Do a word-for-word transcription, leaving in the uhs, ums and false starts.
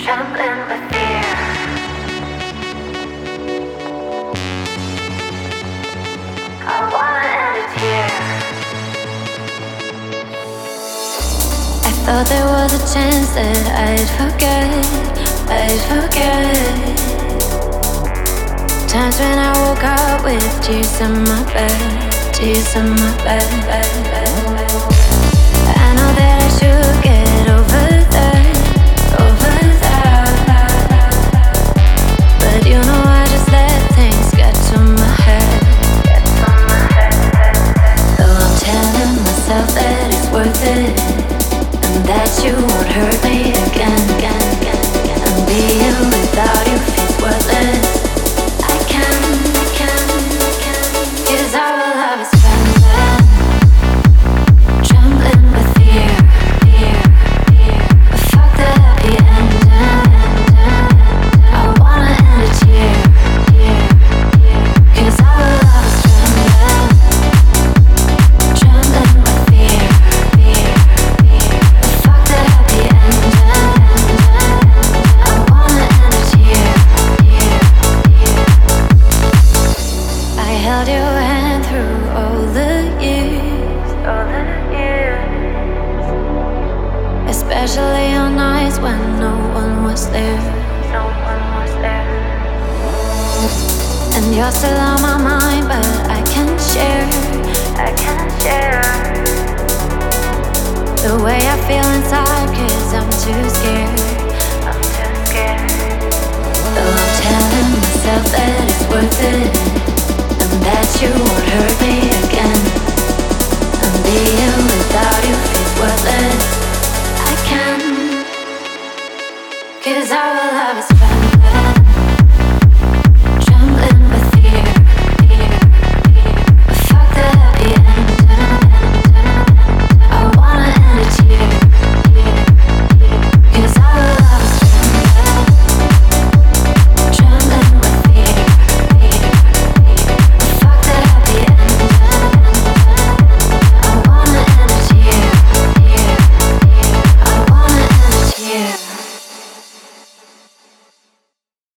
trembling with fear. I wanna end it here. I thought there was a chance that I'd forget, I'd forget. Times when I woke up with tears in my bed, tears in my bed, bed, bed, bed. I know that I should get over that, over that. But you know I just let things get to my head, get to my head. Though I'm telling myself that it's worth it, and that you won't hurt me again, again, again, again. And being without you feels worthless. I can, I can, I can. 'Cause our love is trembling, trembling with fear, fear, fear. But fuck the happy ending. I wanna end it here, here, here. 'Cause our love is trembling, trembling with fear, fear, fear. But fuck the happy ending. I wanna end it here, here, here. I held your hand through all the years, all the years. Especially on nights when no one was there, no one was there. And you're still on my mind, but I can't share, I can't share the way I feel inside, 'cause I'm too scared, I'm too scared. Though I'm telling myself that it's worth it, and that you won't hurt me again. And being without you feels worthless.